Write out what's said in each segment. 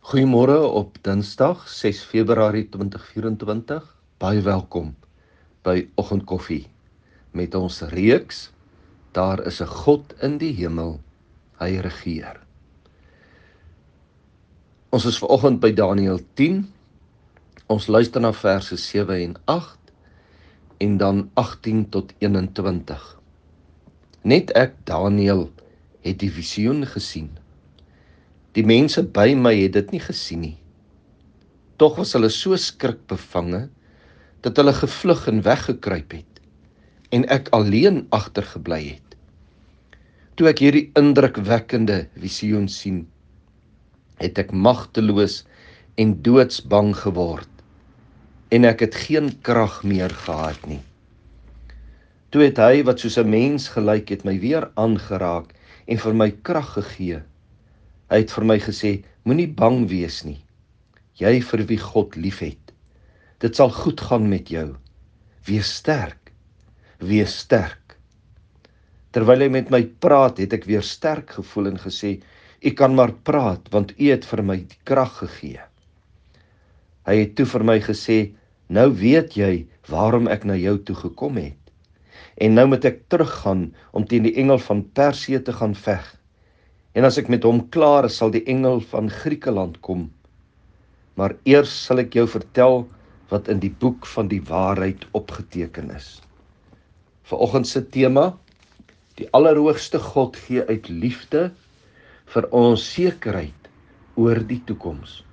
Goeiemôre op Dinsdag 6 Februarie 2024. Baie welkom by Oggendkoffie met ons reeks Daar is 'n God in die hemel, hy regeer. Ons is vanoggend by Daniël 10. Ons luister na verse 7 en 8 en dan 18 tot 21. Net ek, Daniël, het die visioen gesien. Die mense by my het dit nie gesien nie. Tog was hulle so skrikbevange dat hulle gevlug en weggekruip het en ek alleen agtergebly het. Toe ek hierdie indrukwekkende visioen sien, het ek magteloos en doodsbang geword en ek het geen krag meer gehad nie. Toe het hy wat soos 'n mens gelyk het my weer aangeraak en vir my krag gegee. Hy het vir my gesê, moenie bang wees nie. Jy vir wie God liefhet, dit sal goed gaan met jou. Wees sterk, wees sterk. Terwyl hy met my praat, het ek weer sterk gevoel en gesê, u kan maar praat, want u het vir my die krag gegee. Hy het toe vir my gesê, nou weet jy waarom ek na jou toe gekom het. En nou moet ek teruggaan om teen die engel van Persië te gaan veg. En as ek met hom klaar is, sal die engel van Griekeland kom. Maar eers sal ek jou vertel wat in die boek van die waarheid opgeteken is. Vanoggend se tema: die Allerhoogste God gee uit liefde vir ons sekerheid oor die toekoms.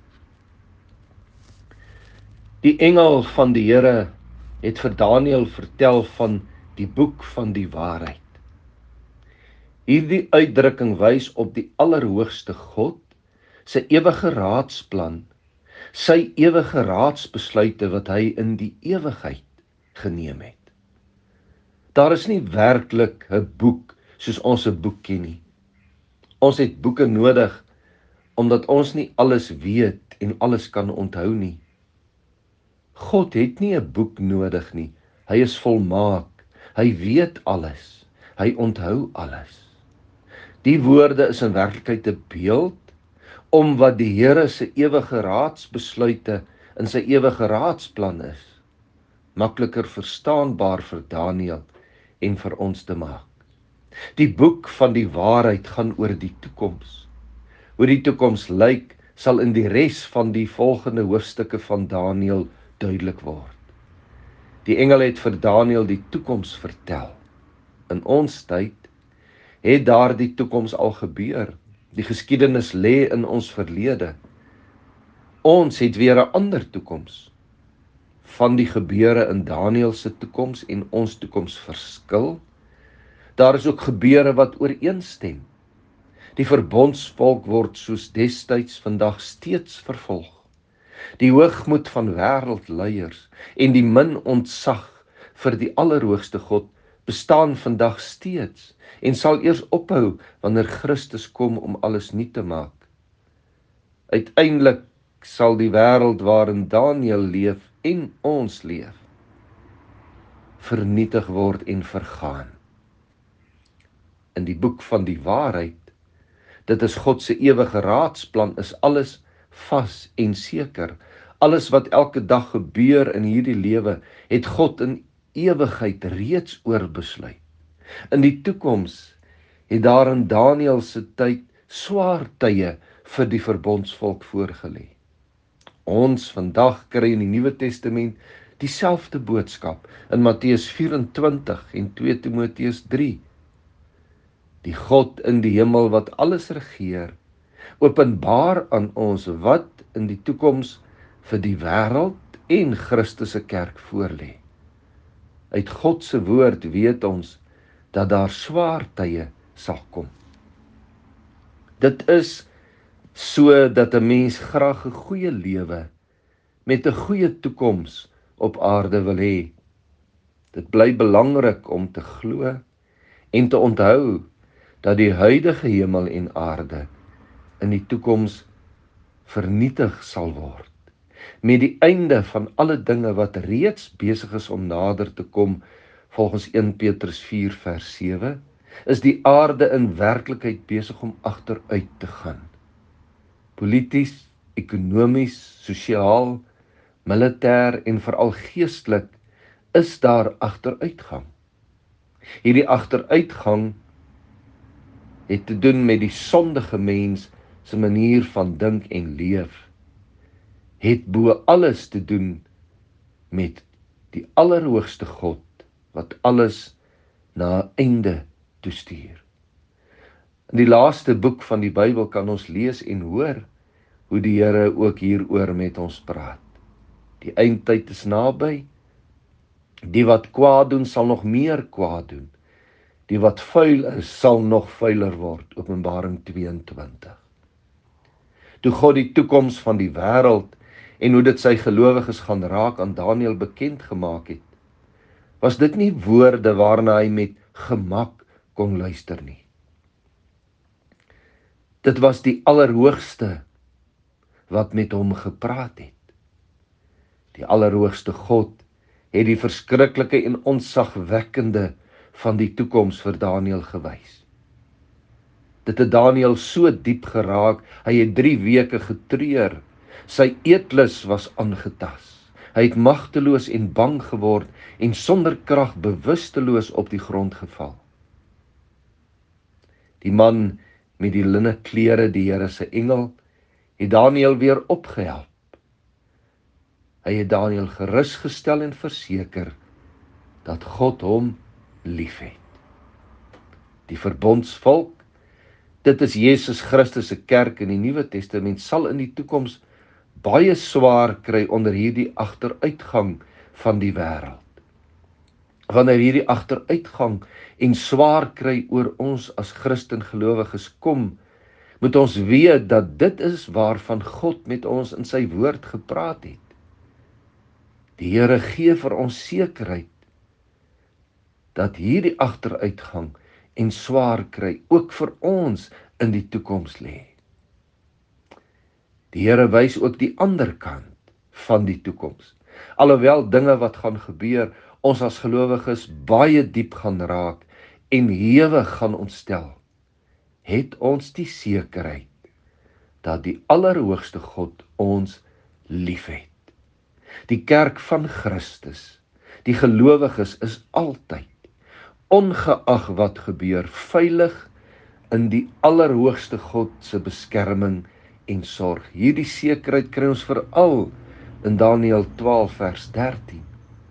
Die engel van die Here het vir Daniël vertel van die boek van die waarheid. Hierdie uitdrukking wys op die Allerhoogste God se ewige raadsplan, sy ewige raadsbesluite wat hy in die ewigheid geneem het. Daar is nie werklik 'n boek soos ons 'n boek ken nie. Ons het boeke nodig omdat ons nie alles weet en alles kan onthou nie. God het nie 'n boek nodig nie. Hy is volmaak. Hy weet alles. Hy onthou alles. Die woorde is in werklikheid 'n beeld om wat die Here se ewige raadsbesluite in sy ewige raadsplan is, makliker verstaanbaar vir Daniël en vir ons te maak. Die boek van die waarheid gaan oor die toekoms. Hoe die toekoms lyk, sal in die res van die volgende hoofstukke van Daniël duidelik word. Die engel het vir Daniël die toekoms vertel. In ons tyd het daardie toekoms al gebeur. Die geskiedenis lê in ons verlede. Ons het weer 'n ander toekoms. Van die gebeure in Daniël se toekoms en ons toekoms verskil. Daar is ook gebeure wat ooreenstem. Die verbondsvolk word soos destyds vandag steeds vervolg. Die hoogmoed van wêreldleiers en die min ontzag vir die Allerhoogste God bestaan vandag steeds en sal eers ophou wanneer Christus kom om alles nuut te maak. Uiteindelik sal die wêreld waarin Daniël leef en ons leef vernietig word en vergaan. In die boek van die waarheid, dit is God se ewige raadsplan, is alles vas en seker. Alles wat elke dag gebeur in hierdie lewe, het God in ewigheid reeds oorbesluit. In die toekoms het daar in Daniël se tyd swaar tye vir die verbondsvolk voorgelê. Ons vandag kry in die Nuwe Testament dieselfde boodskap in Matteus 24 en 2 Timoteus 3. Die God in die hemel wat alles regeer, openbaar aan ons wat in die toekoms vir die wêreld en Christus se kerk voorlê. Uit God se woord weet ons dat daar swaar tye sal kom. Dit is so dat 'n mens graag 'n goeie lewe met 'n goeie toekoms op aarde wil hê. Dit bly belangrik om te glo en te onthou dat die huidige hemel en aarde in die toekoms vernietig sal word. Met die einde van alle dinge wat reeds besig is om nader te kom, volgens 1 Petrus 4 vers 7, is die aarde in werklikheid besig om agteruit te gaan. Polities, ekonomies, sosiaal, militêr en veral geestelik is daar agteruitgang. Hierdie agteruitgang het te doen met die sondige mens se manier van dink en leef, het bo alles te doen met die Allerhoogste God, wat alles na 'n einde toestuur. In die laaste boek van die Bybel kan ons lees en hoor hoe die Here ook hieroor met ons praat. Die eindtyd is naby. Die wat kwaad doen, sal nog meer kwaad doen. Die wat vuil is, sal nog vuiler word. Openbaring 22. Toe God die toekoms van die wêreld en hoe dit sy gelowiges gaan raak aan Daniël bekend gemaak het, was dit nie woorde waarna hy met gemak kon luister nie. Dit was die Allerhoogste wat met hom gepraat het. Die Allerhoogste God het die verskriklike en onsagwekkende van die toekoms vir Daniël gewys. Dit het Daniël so diep geraak, hy het 3 weke getreur, sy eetlus was aangetas. Hy het magteloos en bang geword en sonder krag bewusteloos op die grond geval. Die man met die linne klere, die Here se engel, het Daniël weer opgehelp. Hy het Daniël gerusgestel en verseker dat God hom liefhet. Die verbondsvolk, dit is Jesus Christus se kerk in die Nuwe Testament, sal in die toekoms baie swaar kry onder hierdie agteruitgang van die wêreld. Wanneer hierdie agteruitgang en swaar kry oor ons as Christen gelowiges kom, moet ons weet dat dit is waarvan God met ons in sy woord gepraat het. Die Here gee vir ons sekerheid dat hierdie agteruitgang en swaar kry ook vir ons in die toekoms lê. Die Here wys ook die ander kant van die toekoms. Alhoewel dinge wat gaan gebeur, ons as gelowiges baie diep gaan raak en hewig gaan ontstel, het ons die sekerheid dat die Allerhoogste God ons liefhet. Die kerk van Christus, die gelowiges, is altyd, ongeag wat gebeur, veilig in die Allerhoogste God se beskerming en sorg. Hierdie sekerheid kry ons veral in Daniël 12 vers 13.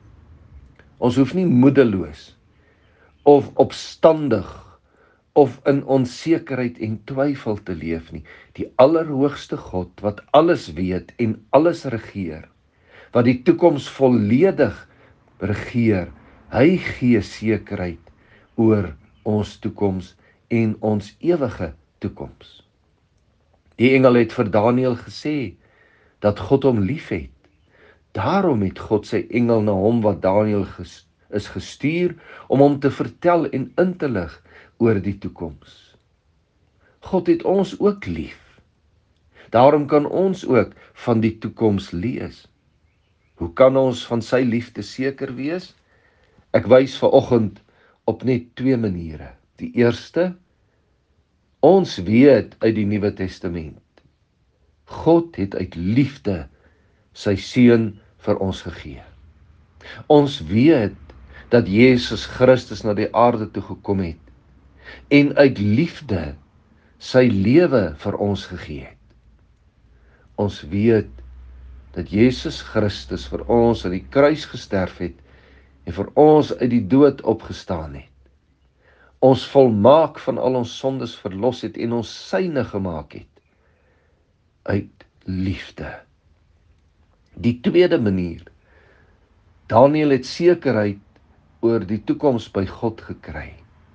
Ons hoef nie moedeloos of opstandig of in onsekerheid en twyfel te leef nie. Die Allerhoogste God wat alles weet en alles regeer, wat die toekoms volledig regeer, hy gee sekerheid oor ons toekoms en ons ewige toekoms. Die engel het vir Daniël gesê dat God hom liefhet. Daarom het God sy engel na hom wat Daniël is gestuur om hom te vertel en in te lig oor die toekoms. God het ons ook lief. Daarom kan ons ook van die toekoms lees. Hoe kan ons van sy liefde seker wees? Ek wys vanoggend op net 2 maniere. Die eerste, ons weet uit die Nuwe Testament, God het uit liefde sy seun vir ons gegee. Ons weet dat Jesus Christus na die aarde toe gekom het en uit liefde sy lewe vir ons gegee het. Ons weet dat Jesus Christus vir ons aan die kruis gesterf het en vir ons uit die dood opgestaan het. Ons volmaak van al ons sondes verlos het en ons syne gemaak het uit liefde. Die tweede manier, Daniël het sekerheid oor die toekoms by God gekry.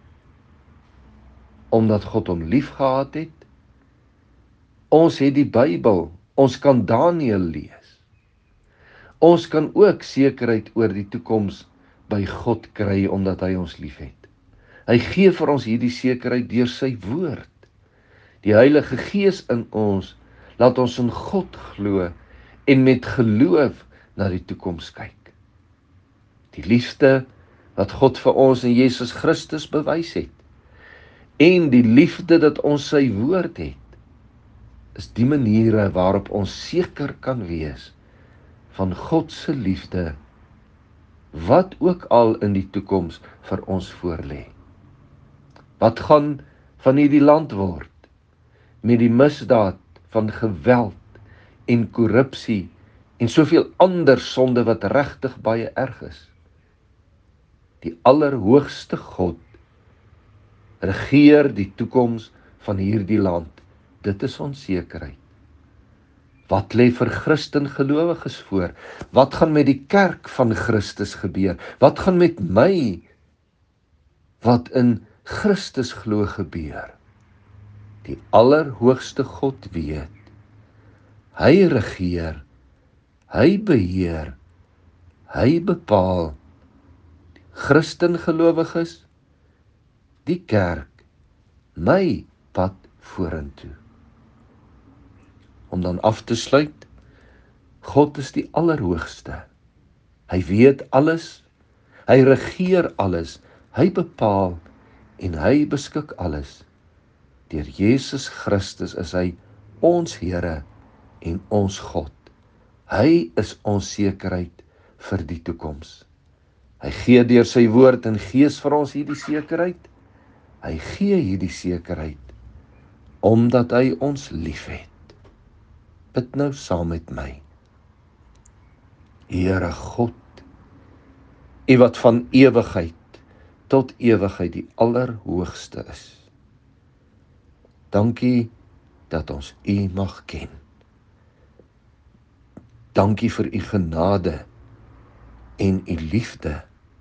Omdat God hom liefgehad het. Ons het die Bybel, ons kan Daniël lees. Ons kan ook sekerheid oor die toekoms by God kry omdat hy ons liefhet. Hy gee vir ons hierdie sekerheid deur sy woord. Die Heilige Gees in ons laat ons in God glo en met geloof na die toekoms kyk. Die liefde wat God vir ons in Jesus Christus bewys het en die liefde dat ons sy woord het, is die maniere waarop ons seker kan wees van God se liefde, wat ook al in die toekoms vir ons voorlê. Wat gaan van hierdie land word met die misdaad van geweld en korrupsie en soveel ander sonde wat regtig baie erg is? Die Allerhoogste God regeer die toekoms van hierdie land. Dit is ons sekerheid. Wat lê vir Christen gelowiges voor? Wat gaan met die kerk van Christus gebeur? Wat gaan met my wat in Christus glo gebeur? Die Allerhoogste God weet. Hy regeer, hy beheer, hy bepaal. Christen gelowiges, die kerk, my pad vorentoe. Om dan af te sluit, God is die Allerhoogste. Hy weet alles, hy regeer alles, hy bepaal en hy beskik alles. Deur Jesus Christus is hy ons Here en ons God. Hy is ons sekerheid vir die toekoms. Hy gee deur sy woord en gees vir ons hierdie sekerheid. Hy gee hierdie sekerheid omdat hy ons liefhet. Bid nou saam met my. Here God, U wat van ewigheid tot ewigheid die Allerhoogste is. Dankie dat ons U mag ken. Dankie vir U genade en U liefde.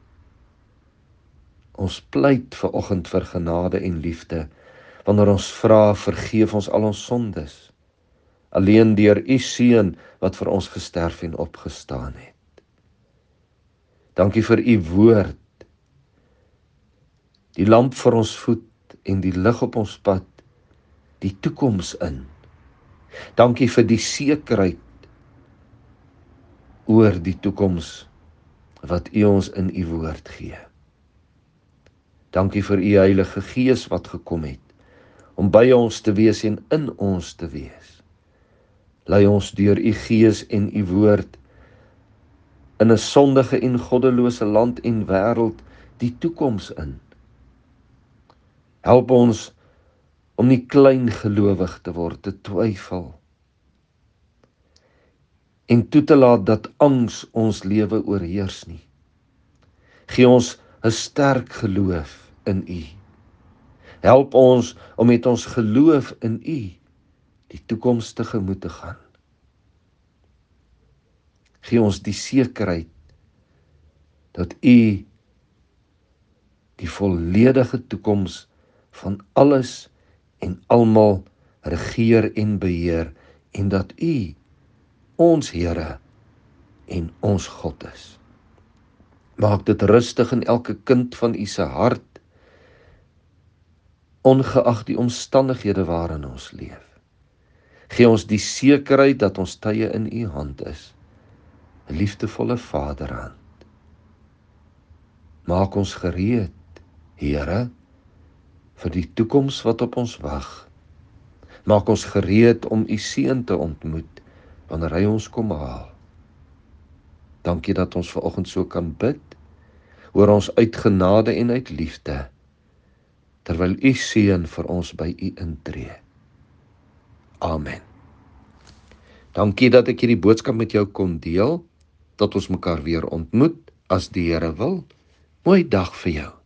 Ons pleit vanoggend vir genade en liefde, wanneer ons vra, vergeef ons al ons sondes, alleen deur U Seun wat vir ons gesterf en opgestaan het. Dankie vir U woord, die lamp vir ons voet en die lig op ons pad, die toekoms in. Dankie vir die sekerheid oor die toekoms wat U ons in U woord gee. Dankie vir U Heilige Gees wat gekom het, om by ons te wees en in ons te wees. Lei ons deur U Gees en U woord in 'n sondige en goddelose land en wêreld die toekoms in. Help ons om nie klein gelowig te word, te twyfel en toe te laat dat angs ons lewe oorheers nie. Gee ons 'n sterk geloof in U. Help ons om met ons geloof in U die toekoms tegemoet te gaan. Gee ons die sekerheid dat U die volledige toekoms van alles en almal regeer en beheer en dat U ons Here en ons God is. Maak dit rustig in elke kind van U se hart, ongeag die omstandighede waarin ons leef. Gee ons die sekerheid dat ons tye in U hand is, 'n liefdevolle Vaderhand. Maak ons gereed, Here, vir die toekoms wat op ons wag. Maak ons gereed om U Seun te ontmoet wanneer hy ons kom haal. Dankie dat ons vanoggend so kan bid, hoor ons uit genade en uit liefde, terwyl U Seun vir ons by U intree. Amen. Dankie dat ek hierdie boodskap met jou kon deel, tot ons mekaar weer ontmoet, as die Here wil. Mooi dag vir jou.